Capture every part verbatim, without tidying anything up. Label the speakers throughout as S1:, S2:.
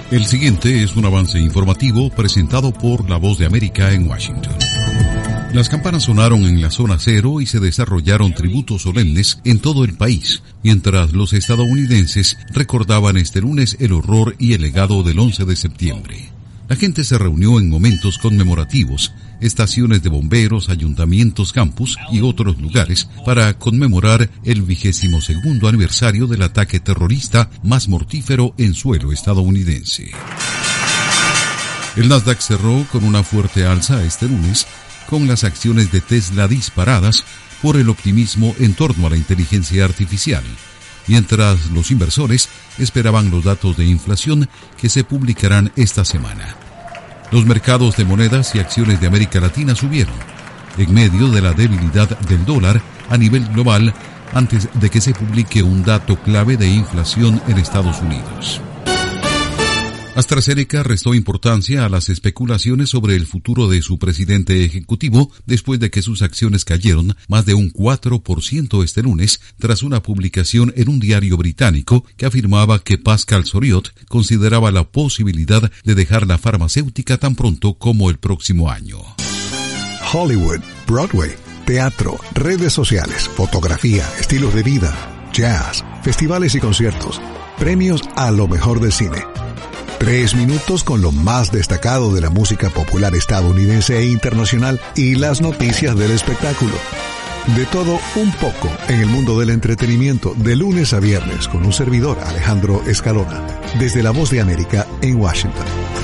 S1: El siguiente es un avance informativo presentado por La Voz de América en Washington. Las campanas sonaron en la zona cero y se desarrollaron tributos solemnes en todo el país, mientras los estadounidenses recordaban este lunes el horror y el legado del once de septiembre. La gente se reunió en momentos conmemorativos, estaciones de bomberos, ayuntamientos, campus y otros lugares para conmemorar el vigésimo segundo aniversario del ataque terrorista más mortífero en suelo estadounidense. El Nasdaq cerró con una fuerte alza este lunes, con las acciones de Tesla disparadas por el optimismo en torno a la inteligencia artificial, mientras los inversores esperaban los datos de inflación que se publicarán esta semana. Los mercados de monedas y acciones de América Latina subieron, en medio de la debilidad del dólar a nivel global antes de que se publique un dato clave de inflación en Estados Unidos. AstraZeneca restó importancia a las especulaciones sobre el futuro de su presidente ejecutivo después de que sus acciones cayeron más de un cuatro por ciento este lunes tras una publicación en un diario británico que afirmaba que Pascal Soriot consideraba la posibilidad de dejar la farmacéutica tan pronto como el próximo año.
S2: Hollywood, Broadway, teatro, redes sociales, fotografía, estilos de vida, jazz, festivales y conciertos, premios a lo mejor del cine. Tres minutos con lo más destacado de la música popular estadounidense e internacional y las noticias del espectáculo. De todo un poco en el mundo del entretenimiento de lunes a viernes con un servidor, Alejandro Escalona, desde La Voz de América en Washington.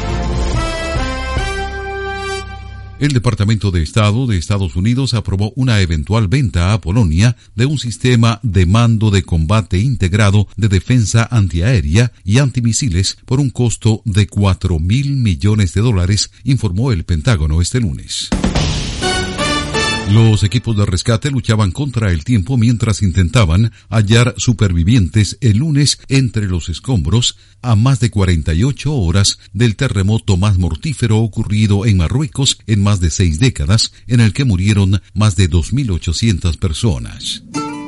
S1: El Departamento de Estado de Estados Unidos aprobó una eventual venta a Polonia de un sistema de mando de combate integrado de defensa antiaérea y antimisiles por un costo de cuatro mil millones de dólares, informó el Pentágono este lunes. Los equipos de rescate luchaban contra el tiempo mientras intentaban hallar supervivientes el lunes entre los escombros a más de cuarenta y ocho horas del terremoto más mortífero ocurrido en Marruecos en más de seis décadas, en el que murieron más de dos mil ochocientas personas.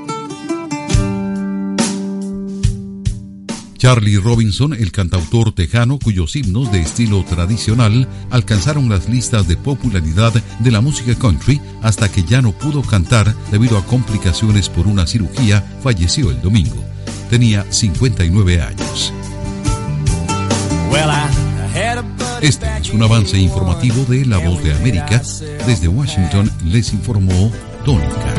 S1: Charlie Robinson, el cantautor tejano cuyos himnos de estilo tradicional alcanzaron las listas de popularidad de la música country hasta que ya no pudo cantar debido a complicaciones por una cirugía, falleció el domingo. Tenía cincuenta y nueve años. Este es un avance informativo de La Voz de América. Desde Washington les informó Tónica.